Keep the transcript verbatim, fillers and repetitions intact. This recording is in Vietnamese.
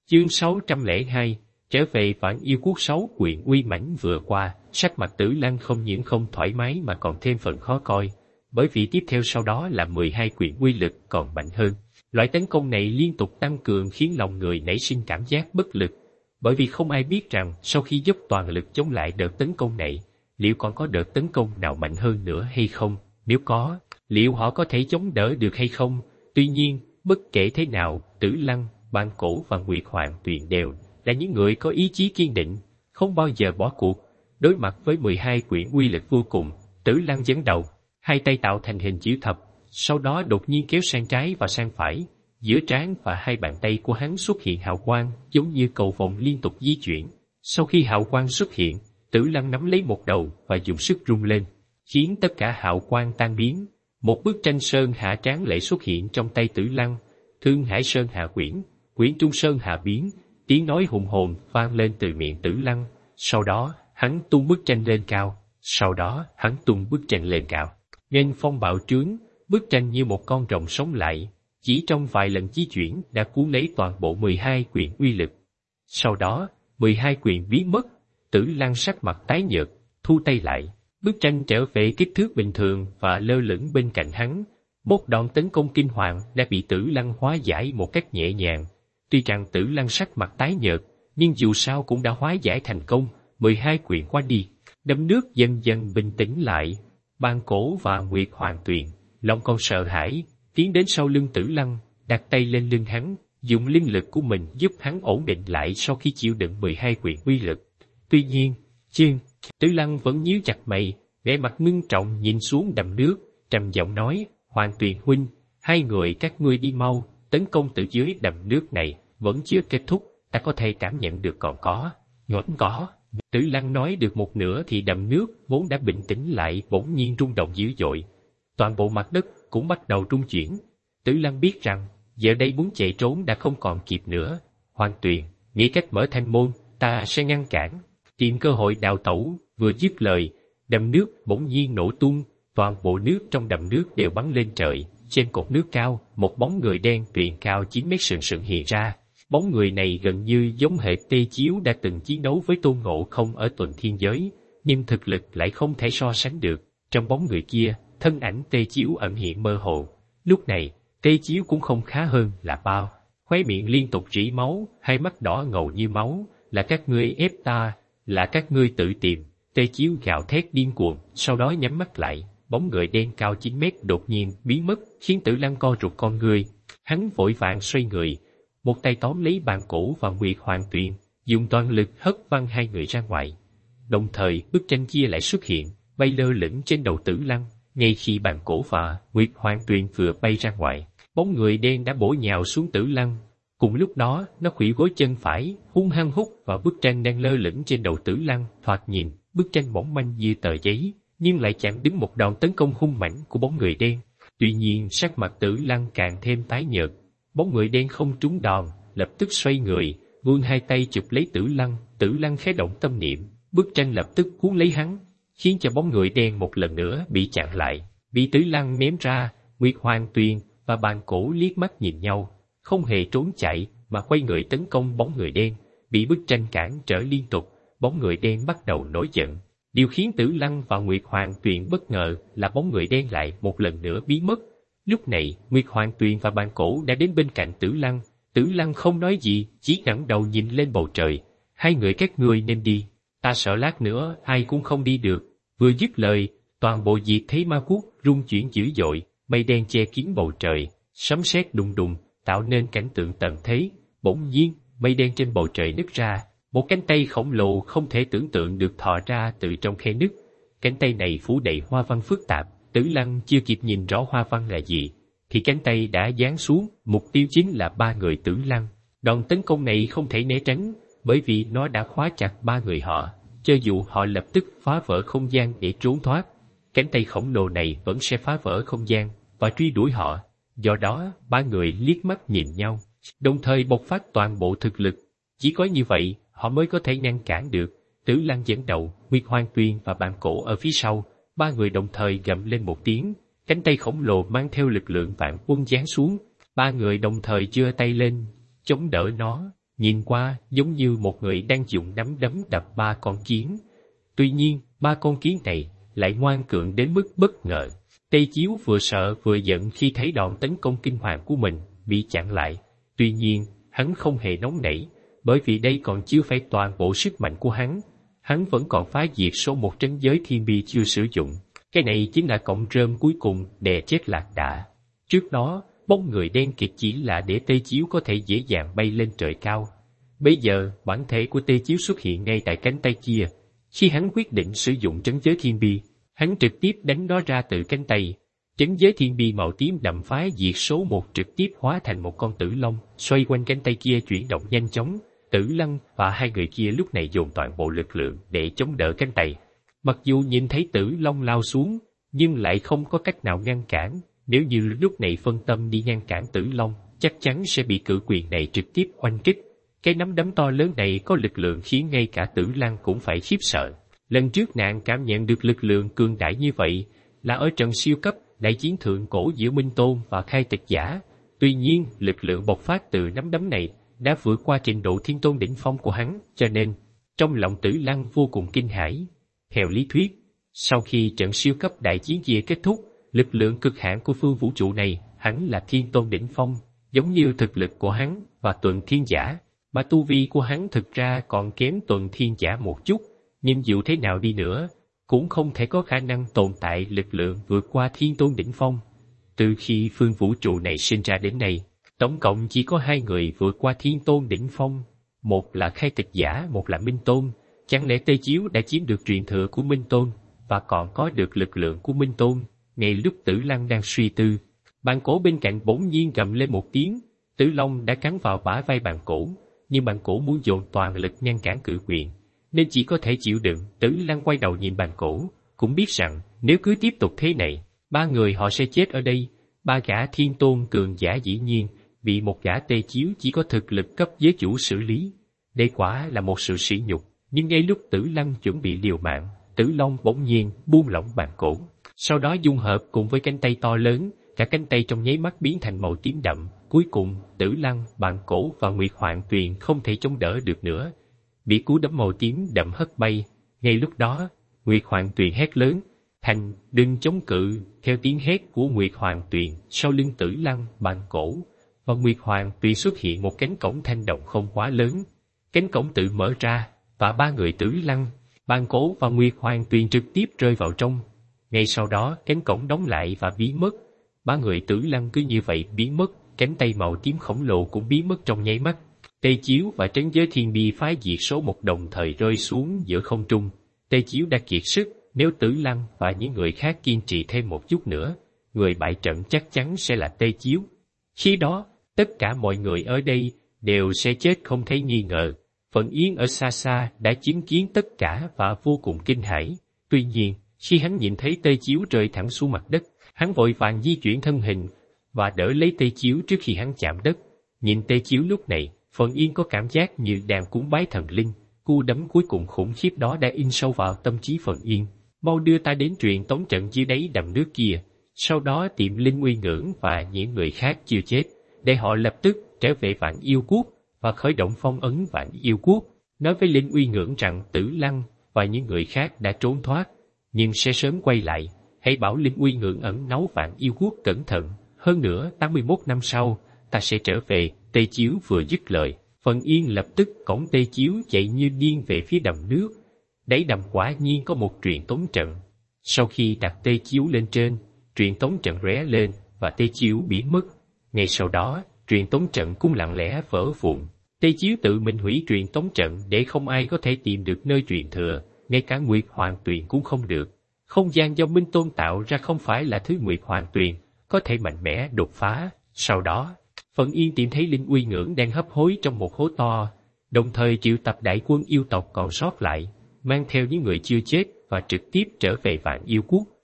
Chương sáu trăm lẻ hai, trở về Vạn Yêu Quốc sáu. Quyển uy mãnh vừa qua, sắc mặt Tử Lăng không những không thoải mái mà còn thêm phần khó coi, bởi vì tiếp theo sau đó là mười hai quyển uy lực còn mạnh hơn. Loại tấn công này liên tục tăng cường khiến lòng người nảy sinh cảm giác bất lực, bởi vì không ai biết rằng sau khi dốc toàn lực chống lại đợt tấn công này, liệu còn có đợt tấn công nào mạnh hơn nữa hay không? Nếu có, liệu họ có thể chống đỡ được hay không? Tuy nhiên, bất kể thế nào, Tử Lăng, Bàn Cổ và Nguyệt Hoàng Tuyền đều là những người có ý chí kiên định, không bao giờ bỏ cuộc. Đối mặt với mười hai quyển uy lực vô cùng, Tử Lăng dẫn đầu, hai tay tạo thành hình chữ thập, sau đó đột nhiên kéo sang trái và sang phải. Giữa trán và hai bàn tay của hắn xuất hiện hào quang, giống như cầu vồng liên tục di chuyển. Sau khi hào quang xuất hiện, Tử Lăng nắm lấy một đầu và dùng sức rung lên, khiến tất cả hào quang tan biến. Một bức tranh sơn hạ tráng lệ xuất hiện trong tay Tử Lăng. Thương Hải Sơn hạ quyển, quyển Trung Sơn hạ biến. Tiếng nói hùng hồn vang lên từ miệng Tử Lăng. Sau đó, hắn tung bức tranh lên cao. Sau đó, hắn tung bức tranh lên cao. Nghênh phong bạo trướng, bức tranh như một con rồng sống lại. Chỉ trong vài lần di chuyển đã cuốn lấy toàn bộ mười hai quyển uy lực. Sau đó, mười hai quyển biến mất. Tử Lăng sắc mặt tái nhợt, thu tay lại. Bức tranh trở về kích thước bình thường và lơ lửng bên cạnh hắn. Một đòn tấn công kinh hoàng đã bị Tử Lăng hóa giải một cách nhẹ nhàng. Tuy rằng Tử Lăng sắc mặt tái nhợt, nhưng dù sao cũng đã hóa giải thành công. mười hai quyển qua đi, đầm nước dần dần bình tĩnh lại. Bàn Cổ và Nguyệt Hoàng Tuyền, lòng còn sợ hãi, tiến đến sau lưng Tử Lăng, đặt tay lên lưng hắn, dùng linh lực của mình giúp hắn ổn định lại sau khi chịu đựng mười hai quyển uy lực. Tuy nhiên, chiên, Tử Lăng vẫn nhíu chặt mày, vẻ mặt ngưng trọng nhìn xuống đầm nước, trầm giọng nói: Hoàng Tuyền huynh, hai người các ngươi đi mau, tấn công từ dưới đầm nước này vẫn chưa kết thúc, ta có thể cảm nhận được còn có, vẫn có. Tử Lăng nói được một nửa thì đầm nước vốn đã bình tĩnh lại bỗng nhiên rung động dữ dội. Toàn bộ mặt đất cũng bắt đầu rung chuyển. Tử Lăng biết rằng, giờ đây muốn chạy trốn đã không còn kịp nữa. Hoàng Tuyền, nghĩ cách mở thanh môn, ta sẽ ngăn cản. Tìm cơ hội đào tẩu, vừa dứt lời, đầm nước bỗng nhiên nổ tung, toàn bộ nước trong đầm nước đều bắn lên trời. Trên cột nước cao, một bóng người đen tuyền cao chín mét sừng sững hiện ra. Bóng người này gần như giống hệt Tê Chiếu đã từng chiến đấu với Tôn Ngộ Không ở Tuần Thiên Giới, nhưng thực lực lại không thể so sánh được. Trong bóng người kia, thân ảnh Tê Chiếu ẩn hiện mơ hồ. Lúc này, Tê Chiếu cũng không khá hơn là bao. Khóe miệng liên tục rỉ máu, hai mắt đỏ ngầu như máu. Là các ngươi ép ta, là các ngươi tự tìm. Tê Chiếu gào thét điên cuồng, sau đó nhắm mắt lại. Bóng người đen cao chín mét đột nhiên biến mất, khiến Tử Lăng co rụt con người. Hắn vội vàng xoay người, một tay tóm lấy Bàn Cổ và Nguyệt Hoàng Tuyền, dùng toàn lực hất văng hai người ra ngoài. Đồng thời, bức tranh kia lại xuất hiện, bay lơ lửng trên đầu Tử Lăng. Ngay khi Bàn Cổ và Nguyệt Hoàng Tuyền vừa bay ra ngoài, bóng người đen đã bổ nhào xuống Tử Lăng. Cùng lúc đó, nó khuỵu gối chân phải, hung hăng hút vào bức tranh đang lơ lửng trên đầu Tử Lăng. Thoạt nhìn, bức tranh mỏng manh như tờ giấy, nhưng lại chặn đứng một đòn tấn công hung mãnh của bóng người đen. Tuy nhiên, sắc mặt Tử Lăng càng thêm tái nhợt. Bóng người đen không trúng đòn, lập tức xoay người, vươn hai tay chụp lấy Tử Lăng. Tử Lăng khẽ động tâm niệm, bức tranh lập tức cuốn lấy hắn, khiến cho bóng người đen một lần nữa bị chặn lại, bị Tử Lăng ném ra. Nguyệt Hoàng Tuyền và Bàn Cổ liếc mắt nhìn nhau, không hề trốn chạy mà quay người tấn công bóng người đen. Bị bức tranh cản trở liên tục, bóng người đen bắt đầu nổi giận. Điều khiến Tử Lăng và Nguyệt Hoàng Tuyền bất ngờ là bóng người đen lại một lần nữa biến mất. Lúc này, Nguyệt Hoàng Tuyền và Bàn Cổ đã đến bên cạnh Tử Lăng. Tử Lăng không nói gì, chỉ ngẩng đầu nhìn lên bầu trời. Hai người các ngươi nên đi, ta sợ lát nữa ai cũng không đi được. Vừa dứt lời, toàn bộ Diệt Thế Ma Quốc rung chuyển dữ dội, mây đen che kín bầu trời, sấm sét đùng đùng, tạo nên cảnh tượng tận thế. Bỗng nhiên, mây đen trên bầu trời nứt ra, một cánh tay khổng lồ không thể tưởng tượng được thò ra từ trong khe nứt. Cánh tay này phủ đầy hoa văn phức tạp. Tử Lăng chưa kịp nhìn rõ hoa văn là gì, thì cánh tay đã giáng xuống, mục tiêu chính là ba người Tử Lăng. Đòn tấn công này không thể né tránh, bởi vì nó đã khóa chặt ba người họ. Cho dù họ lập tức phá vỡ không gian để trốn thoát, cánh tay khổng lồ này vẫn sẽ phá vỡ không gian và truy đuổi họ. Do đó, ba người liếc mắt nhìn nhau, đồng thời bộc phát toàn bộ thực lực. Chỉ có như vậy, họ mới có thể ngăn cản được. Tử Lăng dẫn đầu, Nguyệt Hoàng Tuyền và Bàn Cổ ở phía sau. Ba người đồng thời gầm lên một tiếng, cánh tay khổng lồ mang theo lực lượng vạn quân giáng xuống. Ba người đồng thời giơ tay lên, chống đỡ nó. nhìn qua giống như một người đang dùng nắm đấm đập ba con kiến. Tuy nhiên, ba con kiến này lại ngoan cường đến mức bất ngờ. Tây Chiếu vừa sợ vừa giận khi thấy đòn tấn công kinh hoàng của mình bị chặn lại. Tuy nhiên, hắn không hề nóng nảy, bởi vì đây còn chưa phải toàn bộ sức mạnh của hắn. Hắn vẫn còn phá diệt số một trấn giới thiên bi chưa sử dụng. Cái này chính là cọng rơm cuối cùng đè chết lạc đà. Trước đó, bóng người đen kịt chỉ là để Tây Chiếu có thể dễ dàng bay lên trời cao. Bây giờ, bản thể của Tây Chiếu xuất hiện ngay tại cánh tay kia. Khi hắn quyết định sử dụng trấn giới thiên bi, hắn trực tiếp đánh nó ra từ cánh tay. Trấn giới thiên bi màu tím đậm phá diệt số một trực tiếp hóa thành một con tử long, xoay quanh cánh tay kia chuyển động nhanh chóng. Tử Lăng và hai người kia lúc này dồn toàn bộ lực lượng để chống đỡ cánh tay. Mặc dù nhìn thấy Tử Long lao xuống, nhưng lại không có cách nào ngăn cản. Nếu như lúc này phân tâm đi ngăn cản Tử Long, chắc chắn sẽ bị cự quyền này trực tiếp oanh kích. Cái nắm đấm to lớn này có lực lượng khiến ngay cả Tử Lăng cũng phải khiếp sợ. Lần trước nàng cảm nhận được lực lượng cường đại như vậy là ở trận siêu cấp đại chiến thượng cổ giữa Minh Tôn và Khai Tịch Giả. Tuy nhiên, lực lượng bộc phát từ nắm đấm này đã vượt qua trình độ thiên tôn đỉnh phong của hắn, cho nên trong lòng Tử Lăng vô cùng kinh hãi. Theo lý thuyết, sau khi trận siêu cấp đại chiến kia kết thúc, lực lượng cực hạn của phương vũ trụ này hắn là thiên tôn đỉnh phong, giống như thực lực của hắn và Tuần Thiên Giả, mà tu vi của hắn thực ra còn kém Tuần Thiên Giả một chút, nhưng dù thế nào đi nữa, cũng không thể có khả năng tồn tại lực lượng vượt qua thiên tôn đỉnh phong. Từ khi phương vũ trụ này sinh ra đến nay, tổng cộng chỉ có hai người vượt qua thiên tôn đỉnh phong, một là Khai Tịch Giả, một là Minh Tôn. Chẳng lẽ Tây Chiếu đã chiếm được truyền thừa của Minh Tôn và còn có được lực lượng của Minh Tôn? Ngay lúc Tử Lăng đang suy tư, bàn cổ bên cạnh bỗng nhiên gầm lên một tiếng. Tử Long đã cắn vào bả vai bàn cổ, nhưng bàn cổ muốn dồn toàn lực ngăn cản cự quyền, nên chỉ có thể chịu đựng. Tử Lăng quay đầu nhìn bàn cổ, cũng biết rằng nếu cứ tiếp tục thế này, ba người họ sẽ chết ở đây. Ba gã thiên tôn cường giả dĩ nhiên bị một gã Tây Chiếu chỉ có thực lực cấp giới chủ xử lý. Đây quả là một sự sỉ nhục. Nhưng ngay lúc Tử Lăng chuẩn bị liều mạng, Tử Long bỗng nhiên buông lỏng bàn cổ, sau đó dung hợp cùng với cánh tay to lớn, cả cánh tay trong nháy mắt biến thành màu tím đậm. Cuối cùng, Tử Lăng, bàn cổ và Nguyệt Hoạn Tuyền không thể chống đỡ được nữa, bị cú đấm màu tím đậm hất bay. Ngay lúc đó, Nguyệt Hoạn Tuyền hét lớn, "Thành, đừng chống cự!" Theo tiếng hét của Nguyệt Hoạn Tuyền, sau lưng Tử Lăng, bàn cổ và Nguyệt Hoạn Tuyền xuất hiện một cánh cổng thanh đồng không quá lớn. Cánh cổng tự mở ra, và ba người Tử Lăng, bàn cổ và Nguyệt Hoạn Tuyền trực tiếp rơi vào trong. Ngay sau đó, cánh cổng đóng lại và biến mất. Ba người Tử Lăng cứ như vậy biến mất, cánh tay màu tím khổng lồ cũng biến mất trong nháy mắt. Tây Chiếu và trấn giới thiên bi phái diệt số một đồng thời rơi xuống giữa không trung. Tây Chiếu đã kiệt sức, nếu Tử Lăng và những người khác kiên trì thêm một chút nữa, người bại trận chắc chắn sẽ là Tây Chiếu. Khi đó, tất cả mọi người ở đây đều sẽ chết không thấy nghi ngờ. Phận Yến ở xa xa đã chứng kiến tất cả và vô cùng kinh hãi. Tuy nhiên, khi hắn nhìn thấy Tây Chiếu rơi thẳng xuống mặt đất, hắn vội vàng di chuyển thân hình và đỡ lấy Tây Chiếu trước khi hắn chạm đất. Nhìn Tây Chiếu lúc này, Phận Yến có cảm giác như đang cúng bái thần linh. Cú đấm cuối cùng khủng khiếp đó đã in sâu vào tâm trí Phận Yến. Mau đưa ta đến truyền tống trận dưới đáy đầm nước kia, sau đó tìm Linh Uy Ngưỡng và những người khác chưa chết, để họ lập tức trở về Vạn Yêu Quốc và khởi động phong ấn Vạn Yêu Quốc. Nói với Linh Uy Ngưỡng rằng Tử Lăng và những người khác đã trốn thoát, nhưng sẽ sớm quay lại. Hãy bảo Linh Uy Ngưỡng ẩn náu Vạn Yêu Quốc cẩn thận. Hơn nữa, tám mươi mốt năm sau, ta sẽ trở về. Tây Chiếu vừa dứt lời, Phận Yên lập tức cõng Tây Chiếu chạy như điên về phía đầm nước. Đáy đầm quả nhiên có một truyền tống trận. Sau khi đặt Tây Chiếu lên trên, truyền tống trận ré lên và Tây Chiếu biến mất. Ngay sau đó, truyền tống trận cũng lặng lẽ vỡ vụn. Tây Chiếu tự mình hủy truyền tống trận để không ai có thể tìm được nơi truyền thừa, ngay cả Nguyệt Hoạn Tuyền cũng không được. Không gian do Minh Tôn tạo ra không phải là thứ Nguyệt Hoạn Tuyền có thể mạnh mẽ đột phá. Sau đó, Phận Yên tìm thấy Linh Uy Ngưỡng đang hấp hối trong một hố to, đồng thời triệu tập đại quân yêu tộc còn sót lại, mang theo những người chưa chết và trực tiếp trở về Vạn Yêu Quốc.